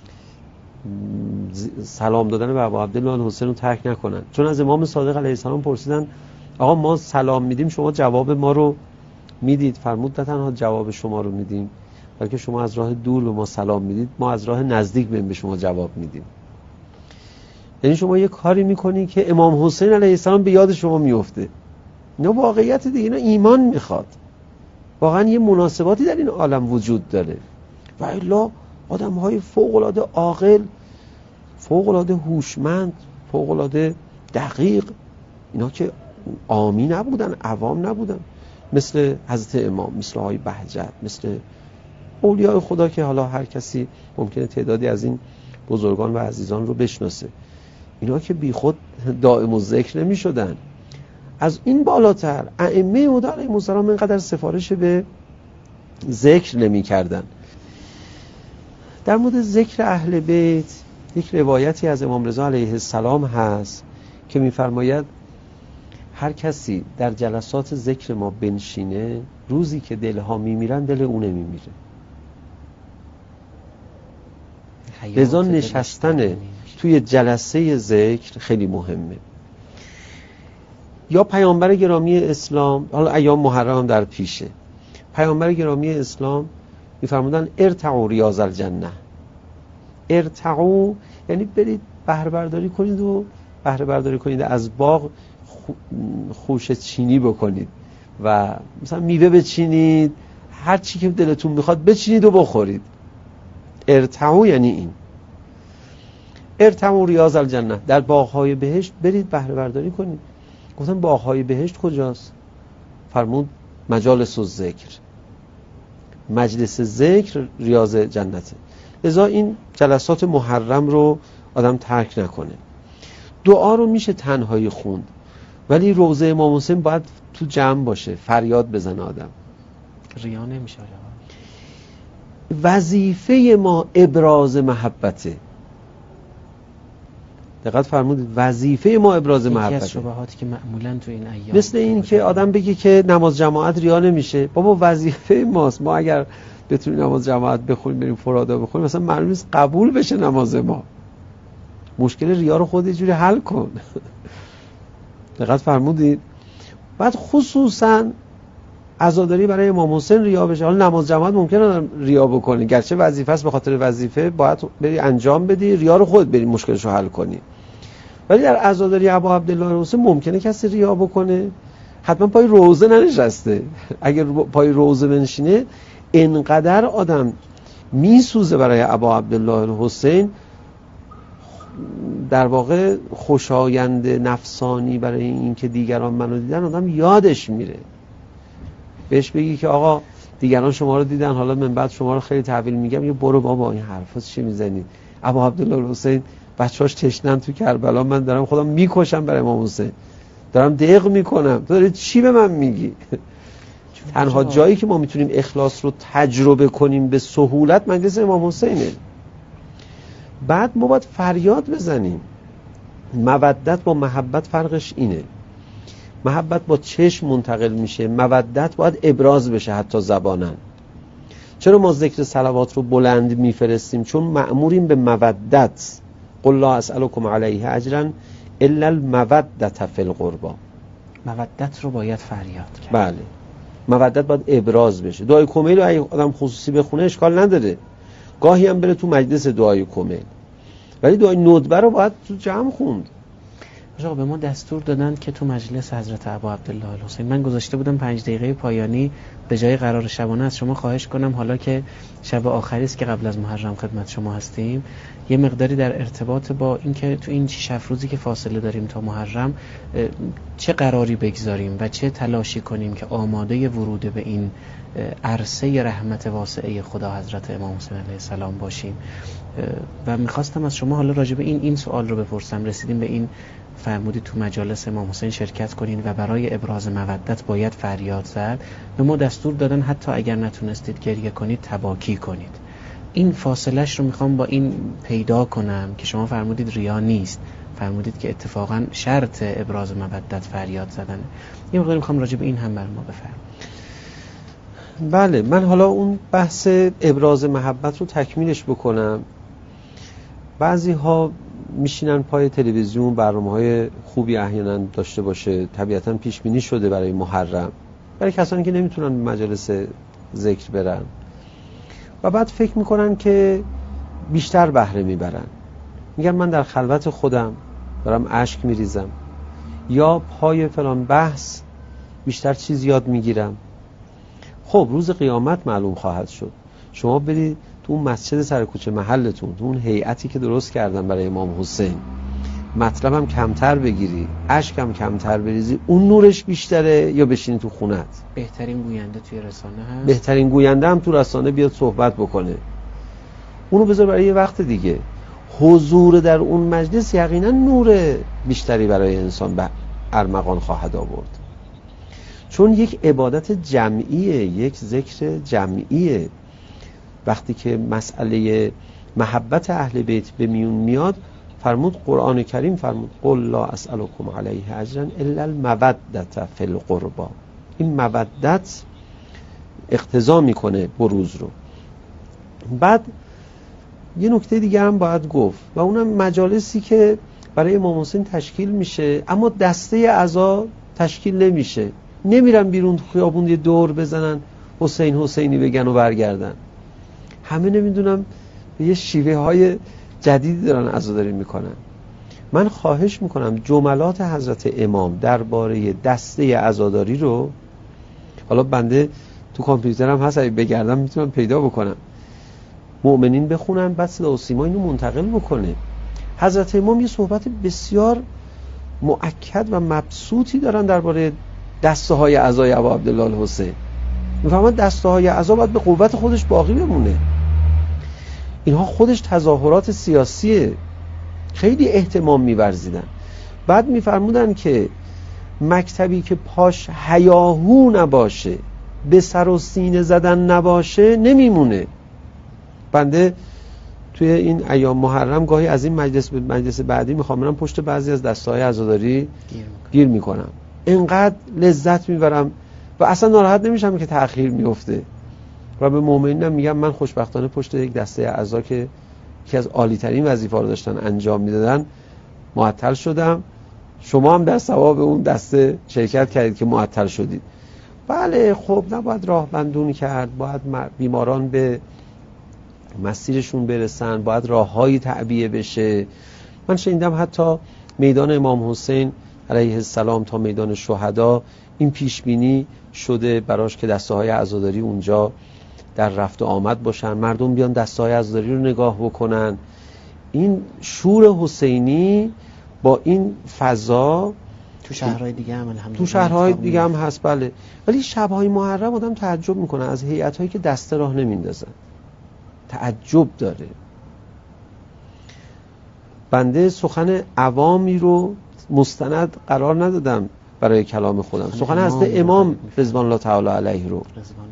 سلام دادن به ابو عبدالله الحسین رو ترک نکنن. چون از امام صادق علیه السلام پرسیدن آقا ما سلام میدیم شما جواب ما رو میدید؟ فرمود نه تنها جواب شما رو میدیم بلکه شما از راه دور به ما سلام میدید، ما از راه نزدیک به شما جواب میدیم. یعنی شما یه کاری میکنید که امام حسین علیه السلام به یاد شما میفته. اینا واقعیت دیگه، اینا ایمان میخواد. واقعا یه مناسباتی در این عالم وجود داره و الا آدم‌های فوق‌العاده عاقل، فوق‌العاده هوشمند، فوق‌العاده دقیق، اینا که عامی نبودن، عوام نبودن، مثل حضرت امام، مثل آقای بهجت، مثل اولیاء خدا که حالا هر کسی ممکنه تعدادی از این بزرگان و عزیزان رو بشناسه. اینا که بی خود دائم الذکر نمی شدن. از این بالاتر ائمه هدی علیهم السلام اینقدر سفارش به ذکر نمی کردن. در مورد ذکر اهل بیت یک روایتی از امام رضا علیه السلام هست که می‌فرماید هر کسی در جلسات ذکر ما بنشینه، روزی که دلها میمیرن دل اون نمیمیره. لذا نشستن توی جلسه ذکر خیلی مهمه. یا پیامبر گرامی اسلام، حالا ایام محرم در پیشه، پیامبر گرامی اسلام می‌فرمودن ارتعوا ریاض الجنه. ارتعوا یعنی برید بهره برداری کنید و بهره برداری کنید از باغ، خوشه چینی بکنید و مثلا میوه بچینید، هر چی که دلتون میخواد بچینید و بخورید. ارتعوا یعنی این. ارتعوا ریاض الجنه، در باغ‌های بهشت برید بهره برداری کنید. گفتم باغ‌های بهشت کجاست؟ فرمود مجالس الذکر، مجلس ذکر ریاض جنته. لذا این جلسات محرم رو آدم ترک نکنه. دعا رو میشه تنهایی خوند، ولی روضه امام حسین باید تو جمع باشه، فریاد بزنه آدم، ریا نمیشه. وظیفه ما ابراز محبته. دقت فرمودید، وظیفه ما ابراز محبته. یکی از شبهاتی که معمولا تو این ایام مثل این که آدم بگه که نماز جماعت ریا نمیشه. بابا وظیفه ماست. ما اگر بتونیم نماز جماعت بخونیم، بریم فرادا بخونیم، مثلا معلوم نیست قبول بشه نماز ما. مشکل ریا رو خود یه جوری حل کن. دقت فرمودید. بعد خصوصا عزاداری برای امام حسین ریا بشه. حالا نماز جماعت ممکنه ریا بکنه، گرچه وظیفه است، به خاطر وظیفه باید بری انجام بدی، ریا رو خود بری مشکلش رو حل کنی. ولی در عزاداری ابو عبدالله الحسین ممکنه کسی ریا بکنه، حتما پای روزه ننشسته. اگر پای روزه بنشینه اینقدر آدم میسوزه برای ابو عبدالله الحسین، در واقع خوشایند نفسانی برای این که دیگران منو دیدن، آدم یادش میره. بهش بگی که آقا دیگران شما رو دیدن، حالا من بعد شما رو خیلی تحویل میگم، یه برو بابا این حرفا چی میزنی؟ ابو عبدالله الحسین بچه‌هاش تشنن تو کربلا، من دارم خودم میکشم برای امام حسین، دارم دق میکنم، تو داری چی به من میگی؟ تنها جایی که ما میتونیم اخلاص رو تجربه کنیم به سهولت مجلس امام حسینه. بعد ما باید فریاد بزنیم. مودت با محبت فرقش اینه. محبت با چشم منتقل میشه، مودت باید ابراز بشه حتی زبانن. چرا ما ذکر صلوات رو بلند میفرستیم؟ چون مأموریم به مودت. قل لا اسألكم علیه اجرا الا المودة فی القربى. مودت رو باید فریاد کرد. بله، مودت باید ابراز بشه. دعای کمیل رو اگه آدم خصوصی بخونه اشکال نداره، گاهی هم بره تو مجلس دعای کمیل، ولی دعای ندبه رو باید تو جمع خوند. آقا به ما دستور دادن که تو مجلس حضرت ابا عبدالله الحسین، من گذاشته بودم پنج دقیقه پایانی به جای قرار شبانه از شما خواهش کنم حالا که شب آخری است که قبل از محرم خدمت شما هستیم، یه مقداری در ارتباط با این که تو این شش هفت روزی که فاصله داریم تا محرم چه قراری بگذاریم و چه تلاشی کنیم که آماده ورود به این عرصه رحمت واسعه خدا حضرت امام حسین علیه السلام باشیم. و میخواستم از شما حالا راجع به این این سوال رو بپرسم. رسیدیم به این فرمودید تو مجالس امام حسین شرکت کنین و برای ابراز مودت باید فریاد زد. به ما دستور دادن حتی اگر نتونستید گریه کنید تباکی کنید. این فاصلهش رو میخوام با این پیدا کنم که شما فرمودید ریا نیست، فرمودید که اتفاقا شرط ابراز مودت فریاد زدن. یه مقدار میخوام راجع به این هم بر ما بفرمایید. بله، من حالا اون بحث ابراز محبت رو تکمیلش بکنم. بعضی ها میشینن پای تلویزیون، برنامه‌های خوبی احیانا داشته باشه، طبیعتاً پیش بینی شده برای محرم، برای کسانی که نمیتونن به مجالس ذکر برن و بعد فکر میکنن که بیشتر بهره میبرن. میگن من در خلوت خودم دارم اشک میریزم یا پای فلان بحث بیشتر چیز یاد میگیرم. خب روز قیامت معلوم خواهد شد. شما برید تو اون مسجد سر کوچه محلتون، تو اون هیئتی که درست کردن برای امام حسین، مطلبم کمتر بگیری، اشکم کمتر بریزی، اون نورش بیشتره یا بشینی تو خونت؟ بهترین گوینده توی رسانه هست. بهترین گوینده هم تو رسانه بیاد صحبت بکنه. اونو بذار برای یه وقت دیگه. حضور در اون مجلس یقینا نور بیشتری برای انسان به ارمغان خواهد آورد، چون یک عبادت جمعیه، یک ذکر جمعیه. وقتی که مسئله محبت اهل بیت به میون میاد، فرمود قرآن کریم فرمود قل لا اسألکم علیه اجرا الا المودة فی القربا. این مودت اقتضا میکنه بروز رو. بعد یه نکته دیگه هم باید گفت و اونم مجالسی که برای امام حسین تشکیل میشه اما دسته اعضا تشکیل نمیشه، نمیرن بیرون خیابون یه دور بزنن حسین حسینی بگن و برگردن. همه نمیدونم به یه شیوه های جدیدی دارن عزاداری میکنن. من خواهش میکنم جملات حضرت امام درباره دسته عزاداری رو، حالا بنده تو کامپیوترم هست اگه بگردم میتونم پیدا بکنم، مؤمنین بخونن، بعد صدا و سیما اینو منتقل بکنه. حضرت امام یه صحبت بسیار مؤکد و مبسوطی دارن درباره دسته های اعضای ابا عبدالله الحسین. میفهمن دسته های اعضا باید به قوت خودش باقی بمونه. اینها خودش تظاهرات سیاسیه، خیلی اهتمام می‌ورزیدن. بعد می‌فرمودن که مکتبی که پاش هیاهو نباشه، به سر و سینه زدن نباشه، نمیمونه. بنده توی این ایام محرم گاهی از این مجلس به مجلس بعدی میخوام برم پشت بعضی از دسته‌های عزاداری گیر میکنم، اینقدر لذت میبرم و اصلا ناراحت نمیشم که تأخیر میفته و به مؤمنینم میگم من خوشبختانه پشت یک دسته اعضا که یکی از عالی ترین وظیفه‌ها رو داشتن انجام میدادن معطل شدم. شما هم در ثواب اون دسته شرکت کردید که معطل شدید. بله خب نباید راه بندون کرد، باید بیماران به مسیرشون برسن، باید راههایی تعبیه بشه. من شنیدم حتی میدان امام حسین علیه السلام تا میدان شهدا این پیش بینی شده براش که دسته های عزاداری اونجا در رفت و آمد باشن، مردم بیان دسته های عزاداری رو نگاه بکنن. این شور حسینی با این فضا تو شهرهای دیگه هم الحمدلله تو شهرهای دیگه هم هست. بله، ولی شبهای محرم آدم تعجب میکنه از هیئت‌هایی که دسته راه نمیندازن، تعجب داره. بنده سخن عوامی رو مستند قرار ندادم برای کلام خودم، سخن حضرت امام رضوان الله تعالی علیه رو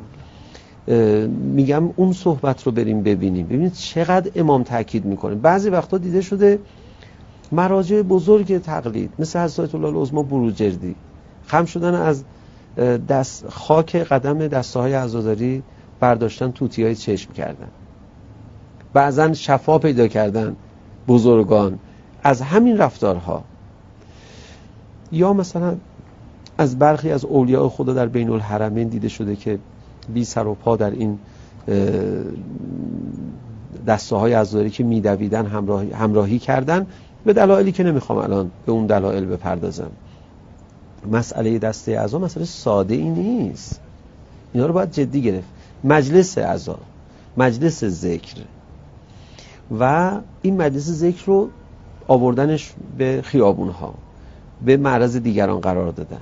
میگم. اون صحبت رو بریم ببینیم، ببینید چقدر امام تاکید میکنه. بعضی وقتا دیده شده مراجع بزرگ تقلید مثل حضرت الله العظمی بروجردی خم شدن از دست خاک قدم دسته‌های عزاداری برداشتن توتی‌های چشم کردن، بعضن شفا پیدا کردن بزرگان از همین رفتارها. یا مثلا از برخی از اولیاء خدا در بین الحرمین دیده شده که بی سر و پا در این دسته های عزاداری که میدویدن همراهی, همراهی کردن. به دلایلی که نمیخوام الان به اون دلایل بپردازم. مسئله دسته عزا مسئله ساده ای نیست، اینا رو باید جدی گرفت. مجلس عزا، مجلس ذکر و این مجلس ذکر رو آوردنش به خیابونها، به معرض دیگران قرار دادن،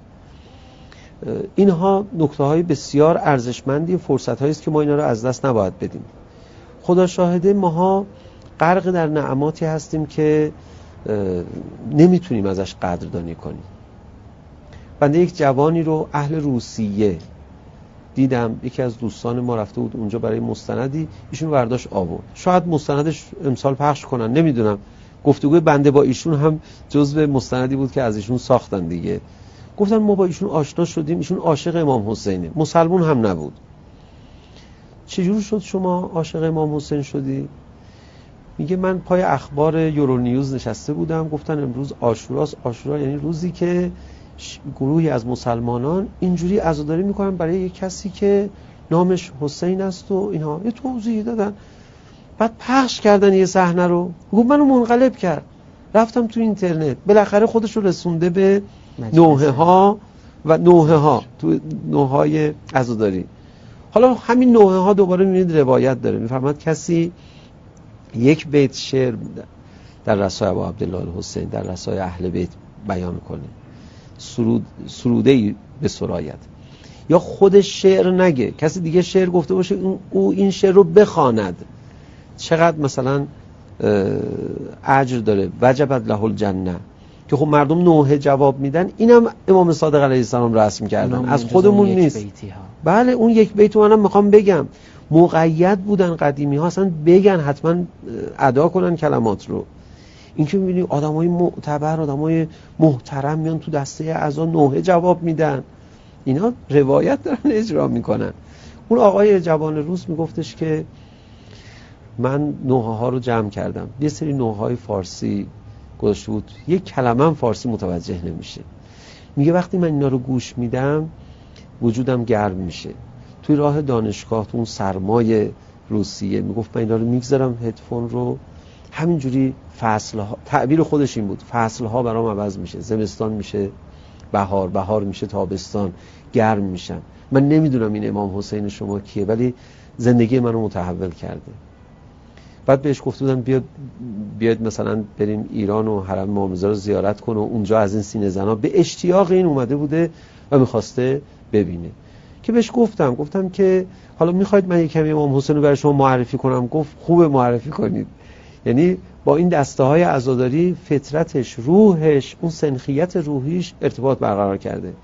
اینها نکته های بسیار ارزشمندی، فرصت هایی است که ما اینا رو از دست نباید بدیم. خدا شاهده ماها غرق در نعماتی هستیم که نمیتونیم ازش قدردانی کنیم. بنده یک جوانی رو اهل روسیه دیدم، یکی از دوستان ما رفته بود اونجا برای مستندی، ایشون برداشت آورد. شاید مستندش امسال پخش کنن، نمیدونم. گفتگوی بنده با ایشون هم جزو مستندی بود که از ایشون ساختن دیگه. گفتن ما با ایشون آشنا شدیم، ایشون عاشق امام حسینه، مسلمون هم نبود. چجور شد شما عاشق امام حسین شدی؟ میگه من پای اخبار یورونیوز نشسته بودم، گفتن امروز عاشوراست. عاشورا یعنی روزی که گروهی از مسلمانان اینجوری عزاداری میکنن برای یک کسی که نامش حسین است و اینها. یه توضیح دادن، بعد پخش کردن یه صحنه رو. گفت منو منقلب کرد، رفتم تو اینترنت، بالاخره خودش رو رسونده به نوحه ها و نوحه ها تو نوحه های عزاداری. حالا همین نوحه ها دوباره میبینید روایت داره، میفرماد کسی یک بیت شعر در رسای ابا عبدالله الحسین، در رسای اهل بیت بیان کنه، سرود سروده‌ای به سرایت، یا خودش شعر نگه، کسی دیگه شعر گفته باشه او این شعر رو بخواند، چقدر مثلا اجر داره. وجبت له الجنه، که خب مردم نوحه جواب میدن. اینم امام صادق علیه السلام رسم کردن، از خودمون نیست. بله اون یک بیت منم میخوام بگم، مقید بودن قدیمی ها، اصلا بگن حتما ادا کنن کلمات رو. این که میبینی آدمای معتبر، آدمای محترم میان تو دسته عزا نوحه جواب میدن، اینا روایت دارن اجرا میکنن. اون آقای جوان روس میگفتش که من نوحه ها رو جمع کردم، یه سری نوحه های فارسی گذاشته بود، یک کلمه هم فارسی متوجه نمیشه. میگه وقتی من اینا رو گوش میدم وجودم گرم میشه. توی راه دانشگاه تو اون سرمای روسیه میگفت من اینا رو میگذارم هدفون رو، همینجوری فصلها، تعبیر خودش این بود، فصلها برام عوض میشه، زمستان میشه بهار، بهار میشه تابستان، گرم میشم. من نمیدونم این امام حسین شما کیه، ولی زندگی منو متحول کرده. بعد بهش گفته بودن بیاد بیاد مثلا بریم ایران و حرم امام رضا رو زیارت کنه و اونجا از این سینه زنا، به اشتیاق این اومده بوده و میخواسته ببینه. که بهش گفتم گفتم که حالا میخواید من یک کمی امام حسین رو برای شما معرفی کنم؟ گفت خوبه معرفی کنید. یعنی با این دسته های عزاداری فطرتش، روحش، اون سنخیت روحیش ارتباط برقرار کرده.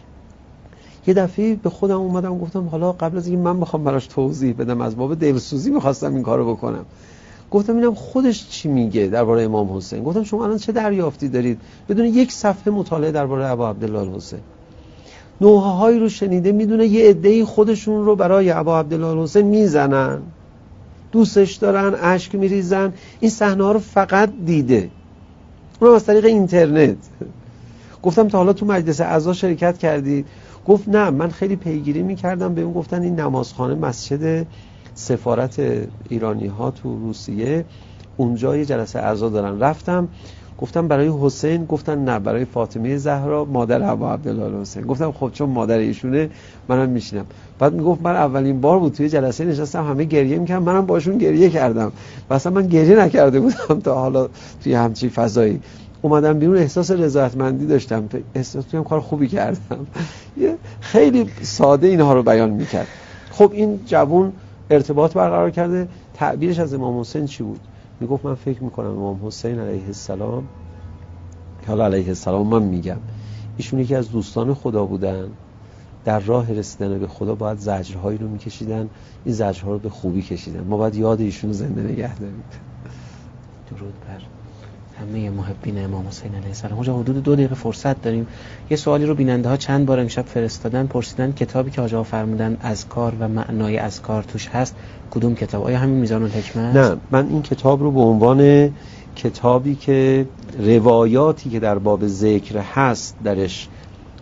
یه دفعه به خودم اومدم گفتم حالا قبل از اینکه من بخوام براش توضیح بدم، از باب دلسوزی میخواستم این کارو بکنم، گفتم اینم خودش چی میگه درباره امام حسین. گفتم شما الان چه دریافتی دارید بدون یک صفحه مطالعه درباره ابا عبدالله الحسین؟ نوحه هایی رو شنیده، میدونه یه عده‌ای خودشون رو برای ابا عبدالله الحسین میزنن، دوستش دارن، اشک میریزن. این صحنه ها رو فقط دیده، اونم از طریق اینترنت. گفتم تا حالا تو مجلس عزا شرکت کردی؟ گفت نه، من خیلی پیگیری میکردم. به اون گفتن این نمازخانه مسجد سفارت ایرانی ها تو روسیه، اونجا یه جلسه عزا دارن، رفتم. گفتم برای حسین؟ گفتن نه، برای فاطمه زهرا مادر ابا عبدالله الحسین. گفتم خب چون مادر ایشونه منم میشینم. بعد میگفت من اولین بار بود توی جلسه نشستم، همه گریه میکردن، منم باشون گریه کردم. مثلا من گریه نکرده بودم تا حالا توی همچین فضایی. اومدم بیرون احساس رضایتمندی داشتم، احساس کردم کار خوبی کردم. خیلی ساده اینها رو بیان میکرد. خب این جوون ارتباط برقرار کرده. تعبیرش از امام حسین چی بود؟ میگفت من فکر میکنم امام حسین علیه السلام، حالا علیه السلام من میگم، ایشون یکی از دوستان خدا بودن، در راه رسیدن به خدا باید زجرهایی رو میکشیدن، این زجرها رو به خوبی کشیدن، ما باید یاد ایشون رو زنده نگه داریم. درود بر همه محبین امام حسین علیه السلام. اونجا حدود دو دقیقه فرصت داریم. یه سوالی رو بیننده ها چند بار امشب فرستادن، پرسیدن کتابی که آقا فرمودن اذکار و معنای اذکار توش هست کدوم کتاب؟ آیا همین میزان الحکمت؟ نه، من این کتاب رو به عنوان کتابی که روایاتی که در باب ذکر هست درش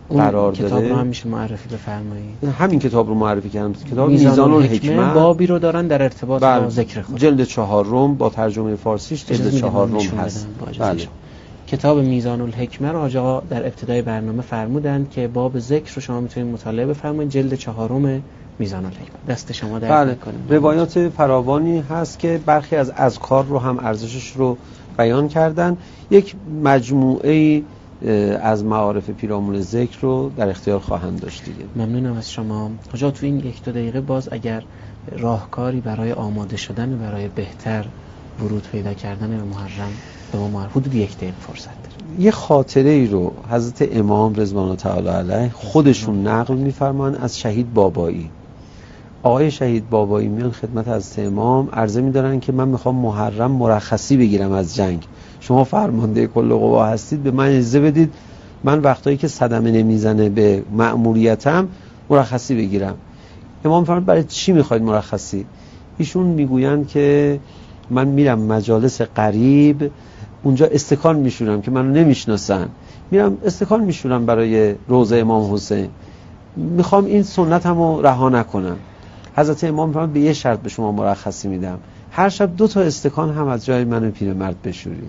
قرار کتاب داره. رو هم میشه معرفی بفرمایید؟ همین کتاب رو معرفی کردم، کتاب میزان, میزان الحکمه. الحکمه بابی رو دارن در ارتباط بله. با ذکر خدا. جلد چهارم با ترجمه فارسیش جلد چهارم هست. بله. کتاب میزان الحکمه رو حاج آقا در ابتدای برنامه فرمودند که باب ذکر رو شما میتونید مطالعه بفرمایید، جلد چهارم میزان الحکمه. دست شما درد بله. نکنه. روایات فراوانی هست که برخی از اذکار رو هم ارزشش رو بیان کردن. یک مجموعه از معارف پیرامون ذکر رو در اختیار خواهند داشت دیگه. ممنونم از شما. حاج آقا تو این یک دو دقیقه باز اگر راهکاری برای آماده شدن برای بهتر ورود پیدا کردن به محرم به ما معرفی، حدود یک دقیقه فرصت داریم. یه خاطره ای رو حضرت امام رضوان الله تعالی علیه خودشون نقل می‌فرمان از شهید بابایی. آقای شهید بابایی میان خدمت حضرت امام عرضه می‌دارن که من می‌خوام محرم مرخصی بگیرم از جنگ، شما فرمانده کل قوا هستید، به من اجازه بدید من وقتایی که صدمه نمیزنه به مأموریتم مرخصی بگیرم. امام فرمود برای چی میخواید مرخصی؟ ایشون میگویند که من میرم مجالس قریب، اونجا استکان میشورم که منو نمیشناسن، میرم استکان میشورم برای روضه امام حسین، میخوام این سنتمو رها نکنم. حضرت امام فرمود به یه شرط به شما مرخصی میدم، هر شب دو تا استکان هم از جای من پیرمرد بشوری.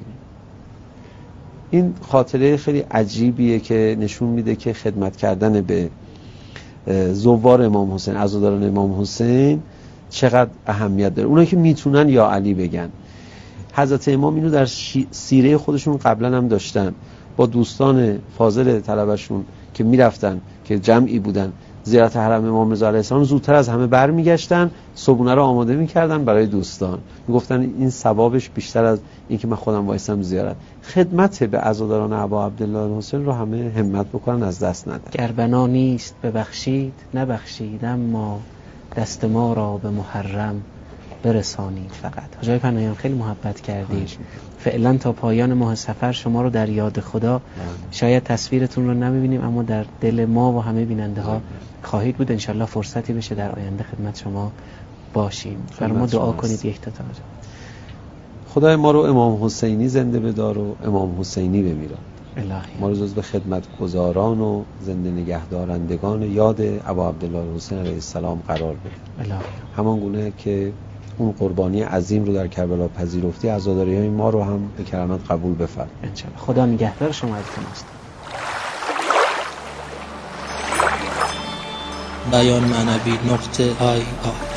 این خاطره خیلی عجیبیه که نشون میده که خدمت کردن به زوار امام حسین، عزاداران امام حسین چقدر اهمیت داره. اونایی که میتونن یا علی بگن. حضرت امام اینو در سیره خودشون قبلا هم داشتن، با دوستان فاضل طلبشون که میرفتن که جمعی بودن زیارت حرم امام رضا علیه السلام، زودتر از همه برمیگشتن، صبحونه رو آماده میکردن برای دوستان، میگفتن این ثوابش بیشتر از این که من خودم وایسم زیارت. خدمت به عزاداران ابا عبدالله حسین رو همه همت بکنن، از دست ندن. گر بنا نیست ببخشید نبخشید، اما دست ما را به محرم برسانید فقط. حاجی پناهیان خیلی محبت کردید. فعلا تا پایان ماه سفر شما رو در یاد خدا، شاید تصویرتون رو نمیبینیم اما در دل ما و همه بیننده ها خواهید بود. انشالله فرصتی بشه در آینده خدمت شما باشیم. برای ما دعا کنید. یک تا تا خدای ما رو امام حسینی زنده بدار و امام حسینی بمیران. الهی ما رو جزو خدمتگزاران و زنده نگهدارندگان یاد ابا عبدالله حسین علیه السلام قرار بده. الهی همان گونه که اون قربانی عظیم رو در کربلا پذیرفتی، عزاداری‌های ما رو هم به کرامت قبول بفرما انشالله. خدا نگهدار شما. عزیزان است. بیان معنوی نقطه آی آی